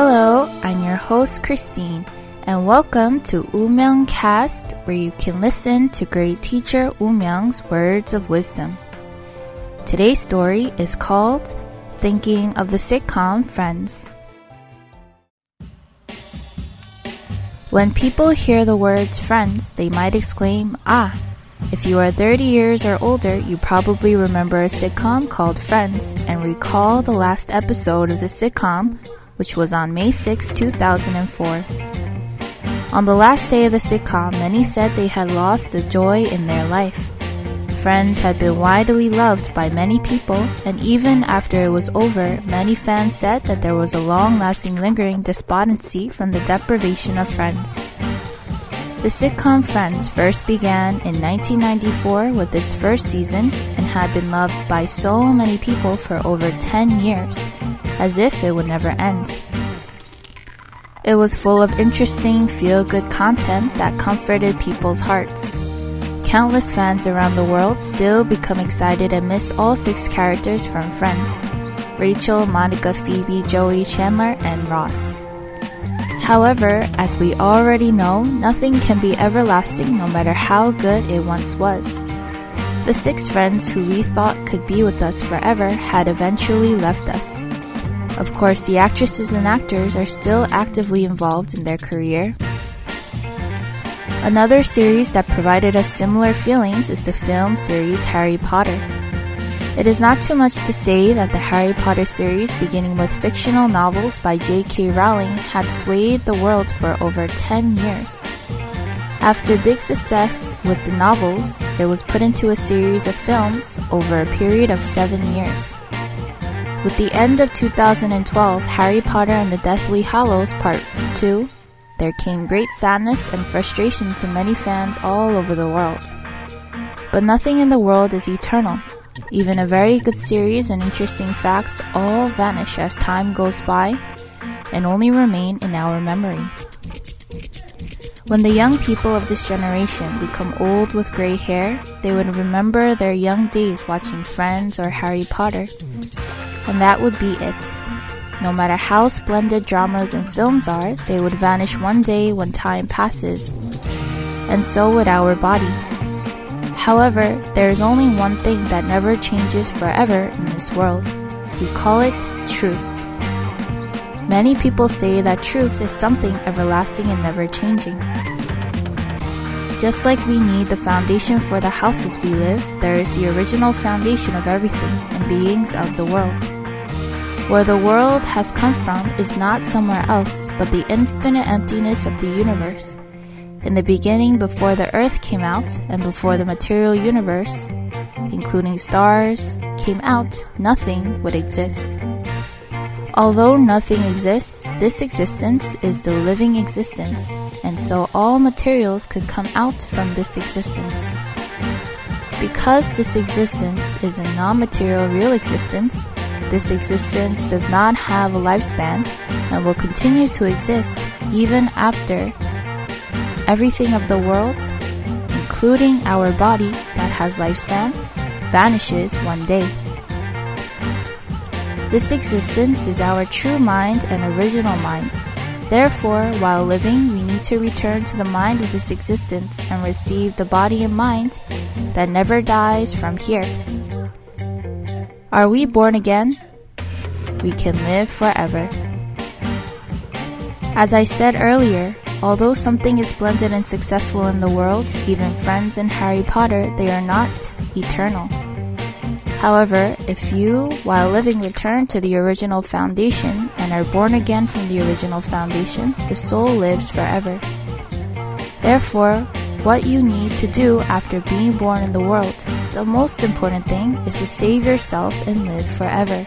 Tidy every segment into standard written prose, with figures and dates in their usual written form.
Hello, I'm your host Christine, and welcome to Woomyung Cast, where you can listen to great teacher Woomyung's words of wisdom. Today's story is called Thinking of the Sitcom Friends. When people hear the words friends, they might exclaim, "Ah!" If you are 30 years or older, you probably remember a sitcom called Friends and recall the last episode of the sitcom, which was on May 6, 2004. On the last day of the sitcom, many said they had lost the joy in their life. Friends had been widely loved by many people, and even after it was over, many fans said that there was a long-lasting lingering despondency from the deprivation of Friends. The sitcom Friends first began in 1994 with its first season and had been loved by so many people for over 10 years, as if it would never end. It was full of interesting, feel-good content that comforted people's hearts. Countless fans around the world still become excited and miss all 6 characters from Friends: Rachel, Monica, Phoebe, Joey, Chandler, and Ross. However, as we already know, nothing can be everlasting no matter how good it once was. The 6 friends who we thought could be with us forever had eventually left us. Of course, the actresses and actors are still actively involved in their career. Another series that provided us similar feelings is the film series Harry Potter. It is not too much to say that the Harry Potter series, beginning with fictional novels by J.K. Rowling, had swayed the world for over 10 years. After big success with the novels, it was put into a series of films over a period of 7 years. With the end of 2012, Harry Potter and the Deathly Hallows Part 2, there came great sadness and frustration to many fans all over the world. But nothing in the world is eternal. Even a very good series and interesting facts all vanish as time goes by and only remain in our memory. When the young people of this generation become old with gray hair, they would remember their young days watching Friends or Harry Potter. And that would be it. No matter how splendid dramas and films are, they would vanish one day when time passes. And so would our body. However, there is only one thing that never changes forever in this world. We call it truth. Many people say that truth is something everlasting and never changing. Just like we need the foundation for the houses we live, there is the original foundation of everything and beings of the world. Where the world has come from is not somewhere else, but the infinite emptiness of the universe. In the beginning, before the earth came out, and before the material universe, including stars, came out, nothing would exist. Although nothing exists, this existence is the living existence, and so all materials could come out from this existence. Because this existence is a non-material real existence, this existence does not have a lifespan and will continue to exist even after everything of the world, including our body that has lifespan, vanishes one day. This existence is our true mind and original mind. Therefore, while living, we need to return to the mind of this existence and receive the body and mind that never dies from here. Are we born again? We can live forever. As I said earlier, although something is splendid and successful in the world, even Friends and Harry Potter, they are not eternal. However, if you, while living, return to the original foundation and are born again from the original foundation, the soul lives forever. Therefore, what you need to do after being born in the world, the most important thing is to save yourself and live forever.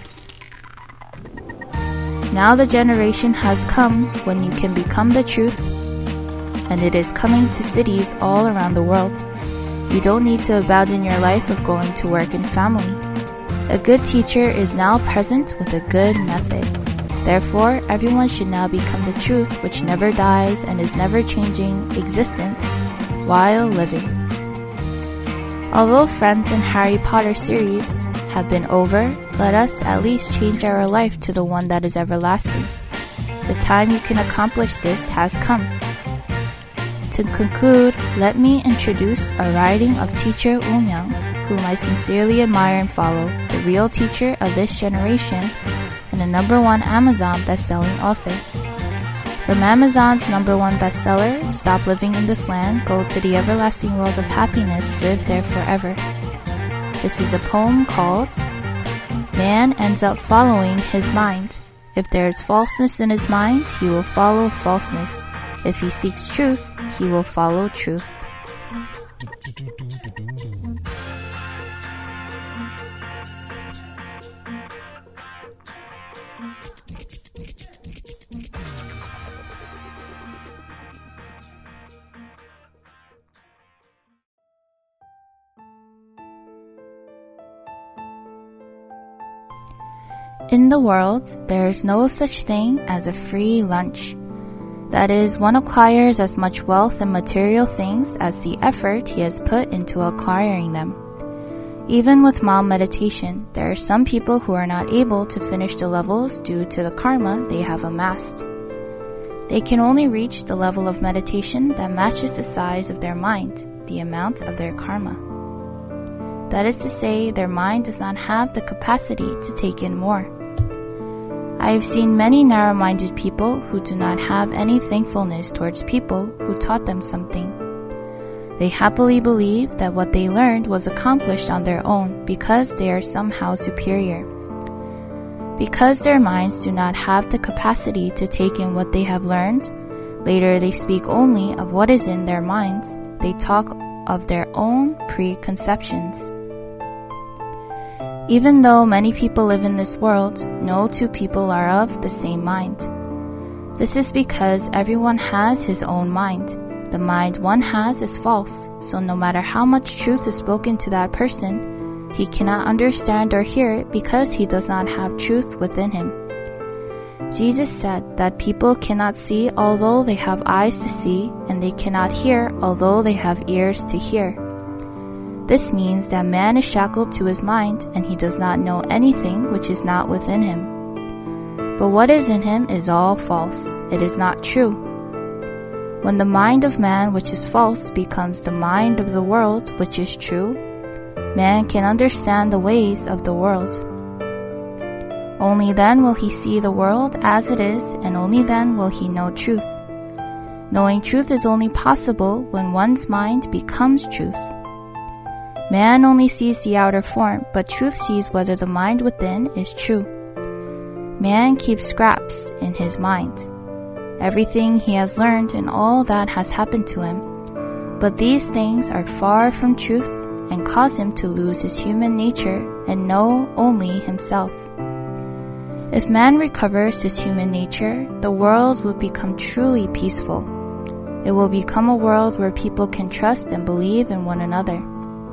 Now the generation has come when you can become the truth, and it is coming to cities all around the world. You don't need to abandon your life of going to work and family. A good teacher is now present with a good method. Therefore, everyone should now become the truth which never dies and is never changing existence while living. Although Friends and Harry Potter series have been over, let us at least change our life to the one that is everlasting. The time you can accomplish this has come. To conclude, let me introduce a writing of teacher Woo Myung, whom I sincerely admire and follow, the real teacher of this generation, and a #1 Amazon best-selling author. From Amazon's #1 bestseller, Stop Living in This Land, Go to the Everlasting World of Happiness, Live There Forever. This is a poem called Man Ends Up Following His Mind. If there is falseness in his mind, he will follow falseness. If he seeks truth, he will follow truth. In the world, there is no such thing as a free lunch. That is, one acquires as much wealth and material things as the effort he has put into acquiring them. Even with mild meditation, there are some people who are not able to finish the levels due to the karma they have amassed. They can only reach the level of meditation that matches the size of their mind, the amount of their karma. That is to say, their mind does not have the capacity to take in more. I have seen many narrow-minded people who do not have any thankfulness towards people who taught them something. They happily believe that what they learned was accomplished on their own because they are somehow superior. Because their minds do not have the capacity to take in what they have learned, later they speak only of what is in their minds. They talk of their own preconceptions. Even though many people live in this world, no two people are of the same mind. This is because everyone has his own mind. The mind one has is false, so no matter how much truth is spoken to that person, he cannot understand or hear it because he does not have truth within him. Jesus said that people cannot see although they have eyes to see, and they cannot hear although they have ears to hear. This means that man is shackled to his mind, and he does not know anything which is not within him. But what is in him is all false. It is not true. When the mind of man which is false becomes the mind of the world which is true, man can understand the ways of the world. Only then will he see the world as it is, and only then will he know truth. Knowing truth is only possible when one's mind becomes truth. Man only sees the outer form, but truth sees whether the mind within is true. Man keeps scraps in his mind, everything he has learned and all that has happened to him. But these things are far from truth and cause him to lose his human nature and know only himself. If man recovers his human nature, the world will become truly peaceful. It will become a world where people can trust and believe in one another.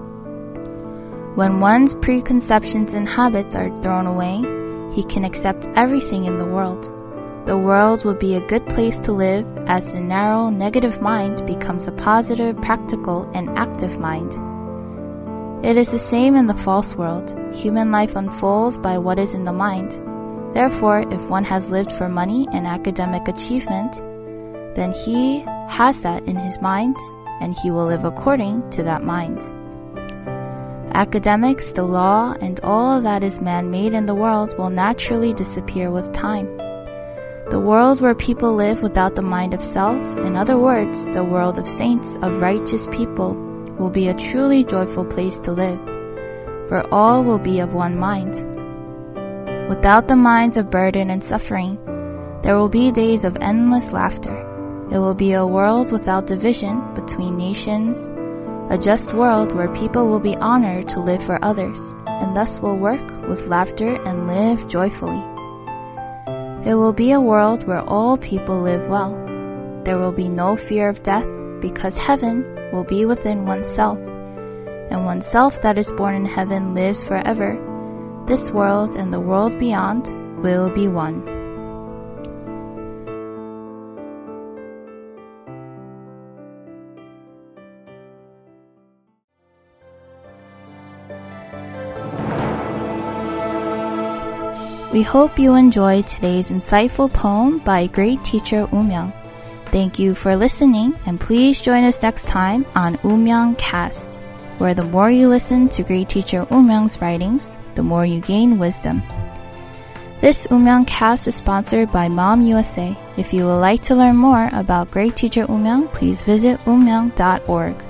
When one's preconceptions and habits are thrown away, he can accept everything in the world. The world will be a good place to live as the narrow, negative mind becomes a positive, practical, and active mind. It is the same in the false world. Human life unfolds by what is in the mind. Therefore, if one has lived for money and academic achievement, then he has that in his mind, and he will live according to that mind. Academics, the law, and all that is man-made in the world will naturally disappear with time. The world where people live without the mind of self, in other words, the world of saints, of righteous people, will be a truly joyful place to live, for all will be of one mind. Without the minds of burden and suffering, there will be days of endless laughter. It will be a world without division between nations, a just world where people will be honored to live for others, and thus will work with laughter and live joyfully. It will be a world where all people live well. There will be no fear of death, because heaven will be within oneself, and oneself that is born in heaven lives forever. This world and the world beyond will be one. We hope you enjoyed today's insightful poem by great teacher Woo-myung. Thank you for listening, and please join us next time on Woo-myung Cast, where the more you listen to great teacher Woo-myung's writings, the more you gain wisdom. This Woo-myung Cast is sponsored by Mom USA. If you would like to learn more about great teacher Woo-myung, please visit woomyung.org.